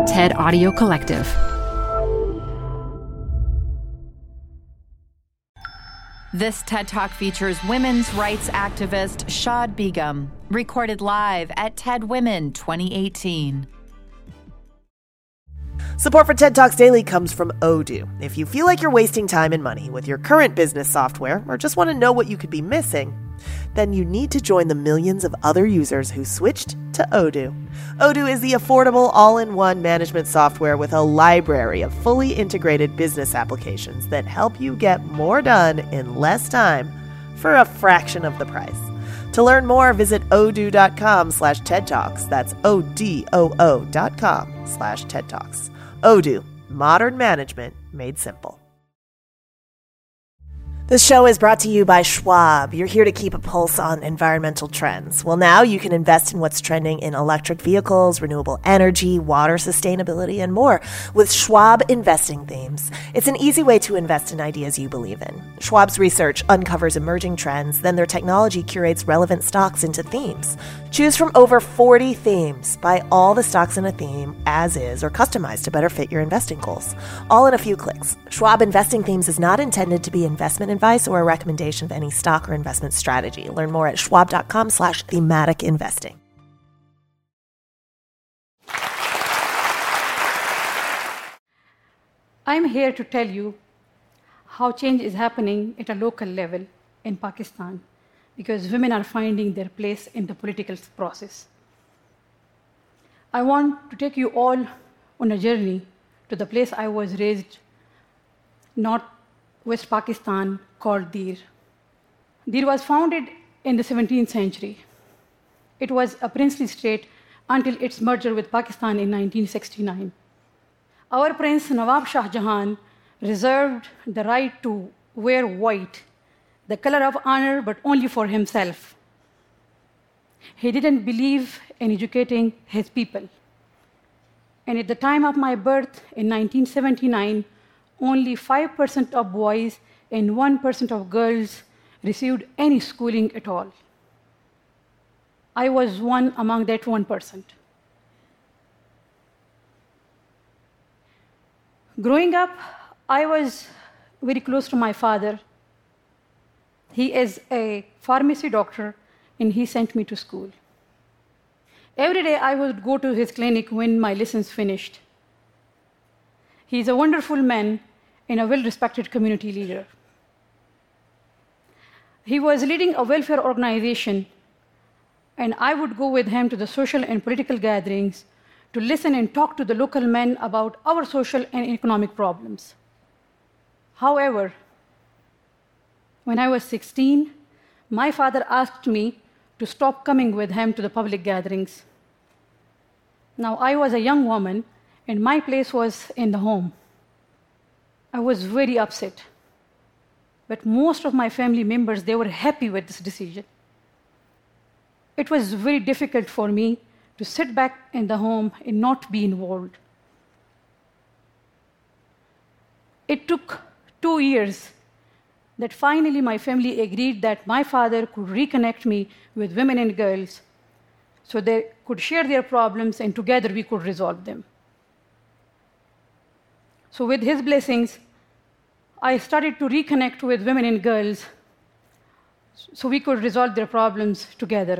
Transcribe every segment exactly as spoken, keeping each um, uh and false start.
TED Audio Collective. This TED Talk features women's rights activist Shad Begum, recorded live at TED Women twenty eighteen. Support for TED Talks Daily comes from Odoo. If you feel like you're wasting time and money with your current business software or just want to know what you could be missing, then you need to join the millions of other users who switched to Odoo. Odoo is the affordable all-in-one management software with a library of fully integrated business applications that help you get more done in less time for a fraction of the price. To learn more, visit odoo.com slash TED Talks. That's O-D-O-O dot com slash TED Talks. Odoo, modern management made simple. This show is brought to you by Schwab. You're here to keep a pulse on environmental trends. Well, now you can invest in what's trending in electric vehicles, renewable energy, water sustainability, and more with Schwab Investing Themes. It's an easy way to invest in ideas you believe in. Schwab's research uncovers emerging trends, then their technology curates relevant stocks into themes. Choose from over forty themes. Buy all the stocks in a theme as is or customized to better fit your investing goals. All in a few clicks. Schwab Investing Themes is not intended to be investment advice or a recommendation of any stock or investment strategy. Learn more at schwab.com slash thematic investing. I'm here to tell you how change is happening at a local level in Pakistan because women are finding their place in the political process. I want to take you all on a journey to the place I was raised, not West Pakistan, called Dir. Dir was founded in the seventeenth century. It was a princely state until its merger with Pakistan in nineteen sixty-nine. Our Prince Nawab Shah Jahan reserved the right to wear white, the color of honor, but only for himself. He didn't believe in educating his people. And at the time of my birth in nineteen seventy-nine, only five percent of boys and one percent of girls received any schooling at all. I was one among that one percent. Growing up, I was very close to my father. He is a pharmacy doctor, and he sent me to school. Every day, I would go to his clinic when my lessons finished. He's a wonderful man and a well-respected community leader. He was leading a welfare organization, and I would go with him to the social and political gatherings to listen and talk to the local men about our social and economic problems. However, when I was sixteen, my father asked me to stop coming with him to the public gatherings. Now, I was a young woman, and my place was in the home. I was very upset. But most of my family members, they were happy with this decision. It was very difficult for me to sit back in the home and not be involved. It took two years that finally my family agreed that my father could reconnect me with women and girls so they could share their problems and together we could resolve them. So with his blessings, I started to reconnect with women and girls so we could resolve their problems together.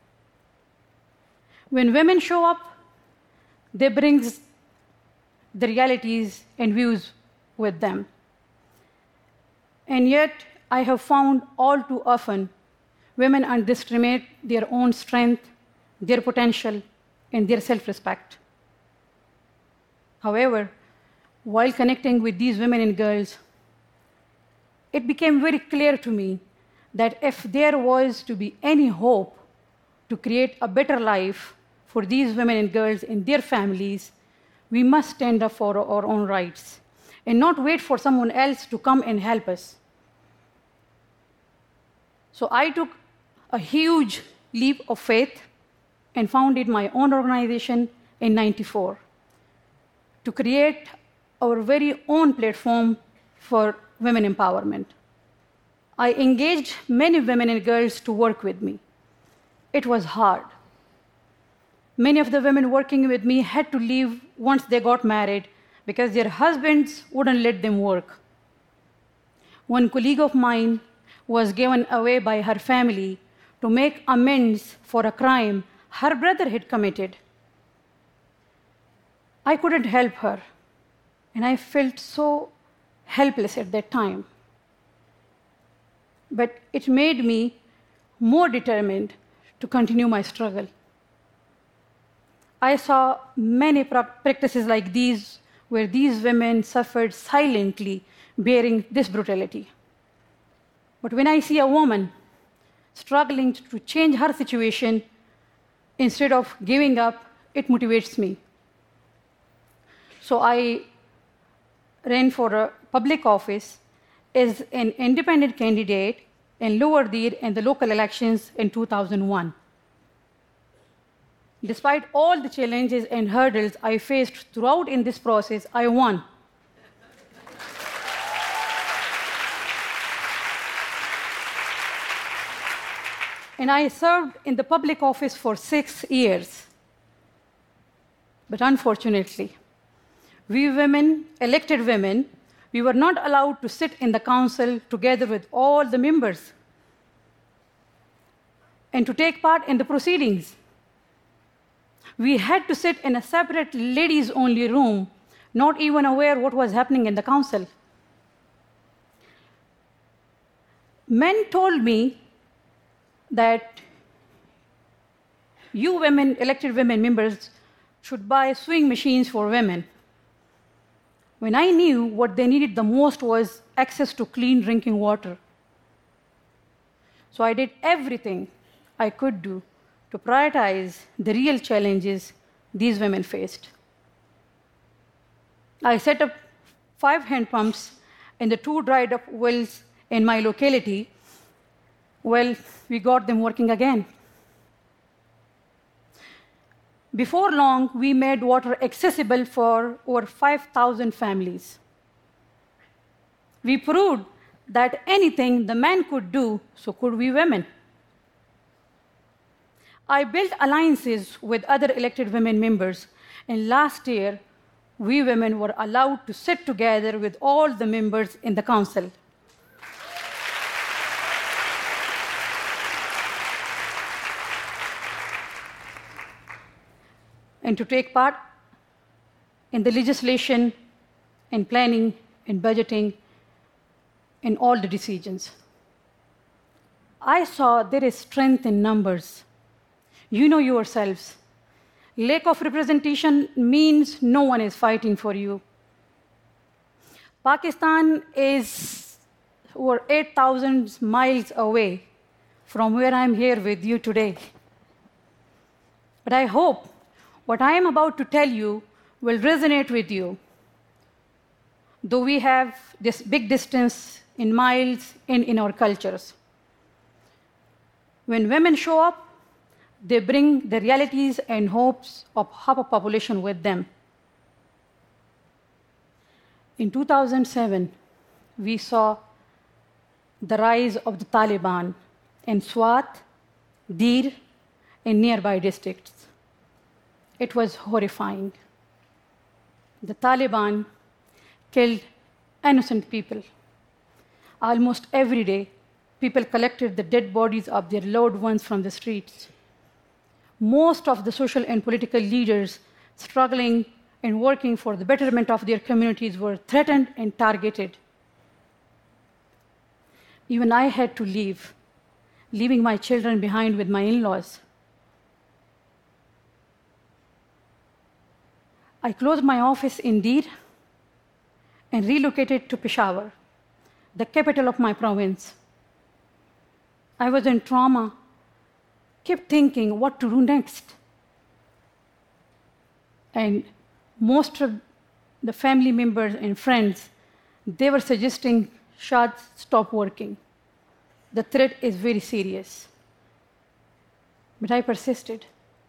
When women show up, they bring the realities and views with them. And yet, I have found all too often women underestimate their own strength, their potential, and their self-respect. However, while connecting with these women and girls, it became very clear to me that if there was to be any hope to create a better life for these women and girls and their families, we must stand up for our own rights and not wait for someone else to come and help us. So I took a huge leap of faith and founded my own organization in ninety-four to create our very own platform for women empowerment. I engaged many women and girls to work with me. It was hard. Many of the women working with me had to leave once they got married because their husbands wouldn't let them work. One colleague of mine was given away by her family to make amends for a crime her brother had committed. I couldn't help her, and I felt so helpless at that time. But it made me more determined to continue my struggle. I saw many practices like these where these women suffered silently, bearing this brutality. But when I see a woman struggling to change her situation instead of giving up, it motivates me. So I ran for a public office as an independent candidate in Lower Dir in the local elections in two thousand one. Despite all the challenges and hurdles I faced throughout in this process, I won. And I served in the public office for six years. But unfortunately, we women, elected women, we were not allowed to sit in the council together with all the members and to take part in the proceedings. We had to sit in a separate ladies-only room, not even aware what was happening in the council. Men told me that you women, elected women members, should buy sewing machines for women, when I knew what they needed the most was access to clean drinking water. So I did everything I could do to prioritize the real challenges these women faced. I set up five hand pumps in the two dried up wells in my locality. Well, we got them working again. Before long, we made water accessible for over five thousand families. We proved that anything the man could do, so could we women. I built alliances with other elected women members, and last year, we women were allowed to sit together with all the members in the council. And to take part in the legislation and planning and budgeting and all the decisions. I saw there is strength in numbers. You know yourselves. Lack of representation means no one is fighting for you. Pakistan is over eight thousand miles away from where I'm here with you today. But I hope what I am about to tell you will resonate with you. Though we have this big distance in miles and in our cultures. When women show up, they bring the realities and hopes of half a population with them. In two thousand seven, we saw the rise of the Taliban in Swat, Dir, and nearby districts. It was horrifying. The Taliban killed innocent people. Almost every day, people collected the dead bodies of their loved ones from the streets. Most of the social and political leaders struggling and working for the betterment of their communities were threatened and targeted. Even I had to leave, leaving my children behind with my in-laws. I closed my office in Dir and relocated to Peshawar, the capital of my province. I was in trauma, kept thinking what to do next. And most of the family members and friends, they were suggesting, Shad, stop working. The threat is very serious. But I persisted.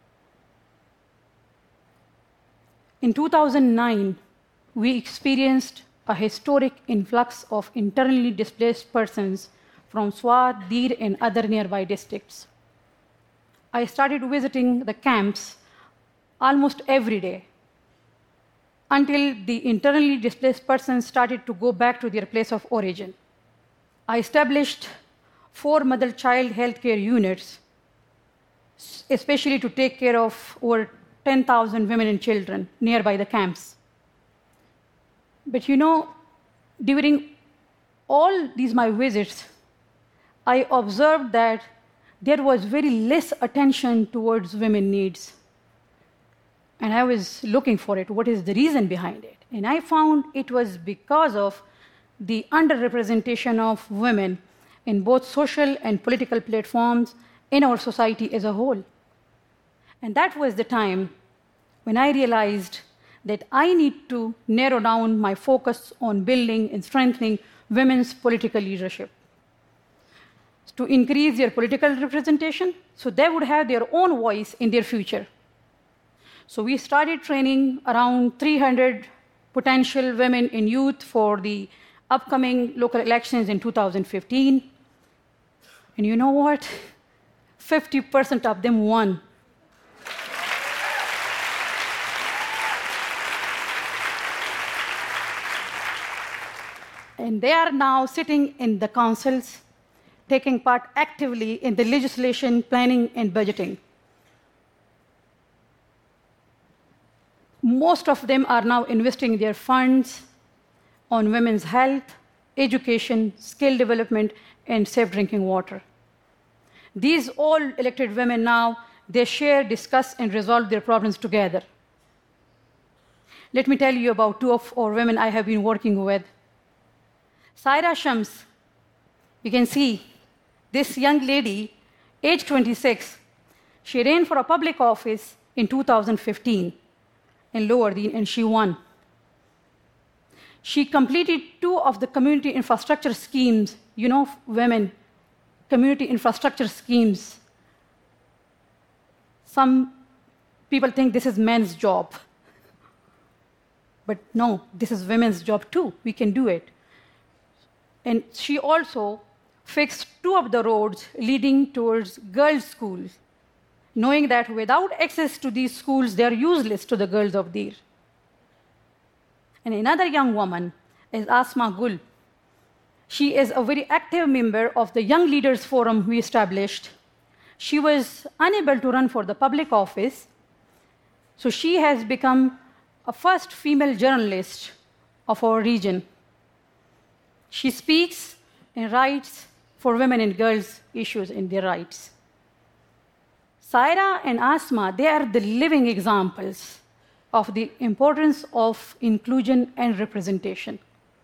In two thousand nine, we experienced a historic influx of internally displaced persons from Swat, Dir, and other nearby districts. I started visiting the camps almost every day, until the internally displaced persons started to go back to their place of origin. I established four mother-child healthcare units, especially to take care of over ten thousand women and children nearby the camps. But you know, during all these my visits, I observed that there was very less attention towards women's needs. And I was looking for it. What is the reason behind it? And I found it was because of the underrepresentation of women in both social and political platforms in our society as a whole. And that was the time when I realized that I need to narrow down my focus on building and strengthening women's political leadership, to increase their political representation so they would have their own voice in their future. So we started training around three hundred potential women in youth for the upcoming local elections in two thousand fifteen. And you know what? fifty percent of them won. And they are now sitting in the councils, taking part actively in the legislation, planning, and budgeting. Most of them are now investing their funds on women's health, education, skill development, and safe drinking water. These all elected women now, they share, discuss, and resolve their problems together. Let me tell you about two of our women I have been working with. Saira Shams, you can see this young lady, age twenty-six, she ran for a public office in two thousand fifteen in Lower Deen, and she won. She completed two of the community infrastructure schemes, you know, women, community infrastructure schemes. Some people think this is men's job. But no, this is women's job too. We can do it. And she also fixed two of the roads leading towards girls' schools, knowing that without access to these schools, they are useless to the girls of Dir. And another young woman is Asma Gul. She is a very active member of the Young Leaders Forum we established. She was unable to run for the public office, so she has become a first female journalist of our region. She speaks and writes for women and girls' issues and their rights. Saira and Asma, they are the living examples of the importance of inclusion and representation.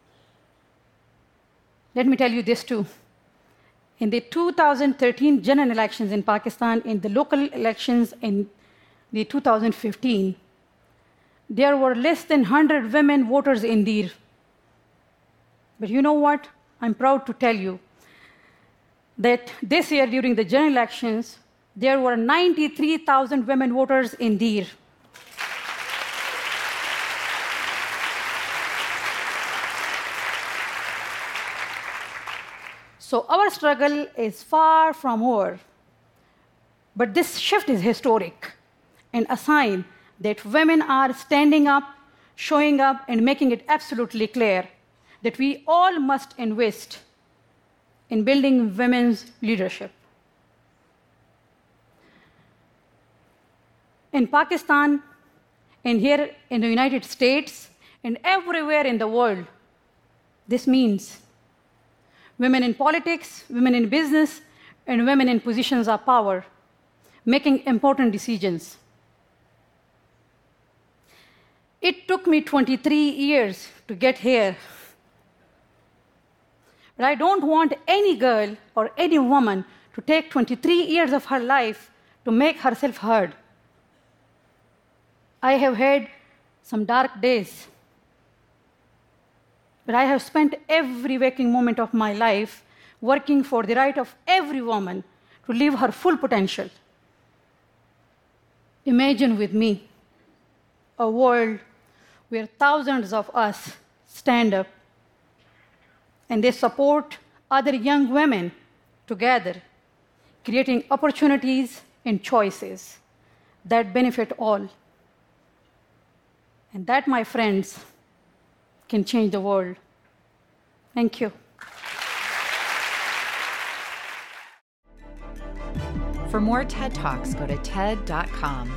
Let me tell you this too. In the two thousand thirteen general elections in Pakistan, in the local elections in the two thousand fifteen, there were less than one hundred women voters in Dir. But you know what? I'm proud to tell you that this year during the general elections, there were ninety-three thousand women voters in Dir. So our struggle is far from over. But this shift is historic and a sign that women are standing up, showing up, and making it absolutely clear that we all must invest in building women's leadership. In Pakistan, and here in the United States, and everywhere in the world, this means women in politics, women in business, and women in positions of power, making important decisions. It took me twenty-three years to get here. But I don't want any girl or any woman to take twenty-three years of her life to make herself heard. I have had some dark days, but I have spent every waking moment of my life working for the right of every woman to live her full potential. Imagine with me a world where thousands of us stand up and they support other young women together, creating opportunities and choices that benefit all. And that, my friends, can change the world. Thank you. For more TED Talks, go to ted dot com.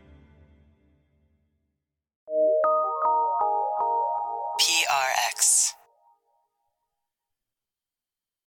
P R X.